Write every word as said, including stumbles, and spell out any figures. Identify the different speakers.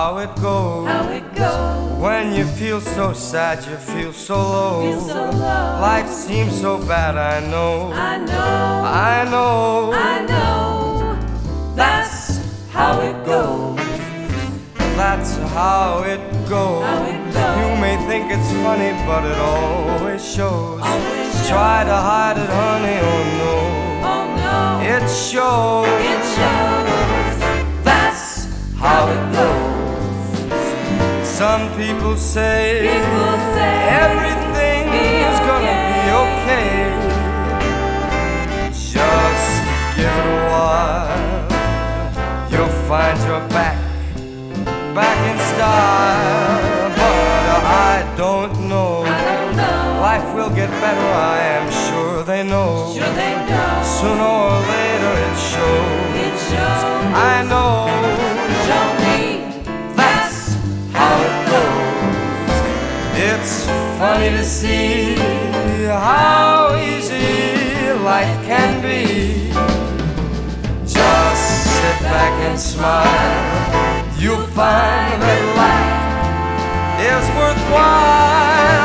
Speaker 1: how it goes.
Speaker 2: how it goes.
Speaker 1: When you feel so sad, you feel so low.
Speaker 2: Feel so low.
Speaker 1: Life seems so bad, I know.
Speaker 2: I know,
Speaker 1: I know.
Speaker 2: I know. That's how it goes.
Speaker 1: That's how it goes.
Speaker 2: How it goes.
Speaker 1: You may think it's funny, but it always shows.
Speaker 2: Always shows.
Speaker 1: Try to hide it, honey, oh no.
Speaker 2: Oh no,
Speaker 1: It shows.
Speaker 2: it shows. That's how it goes.
Speaker 1: Some people say,
Speaker 2: People say
Speaker 1: everything
Speaker 2: be
Speaker 1: is gonna
Speaker 2: okay.
Speaker 1: be okay. Just give it a while. You'll find your back, back in style. But I don't know.
Speaker 2: I don't know.
Speaker 1: Life will get better, I am sure they know.
Speaker 2: Sure they know.
Speaker 1: Sooner or later it shows.
Speaker 2: It shows.
Speaker 1: I know.
Speaker 2: Show me.
Speaker 1: That's how it goes. It's funny to see how easy life can be. Just sit back and smile. You'll find that life is worthwhile.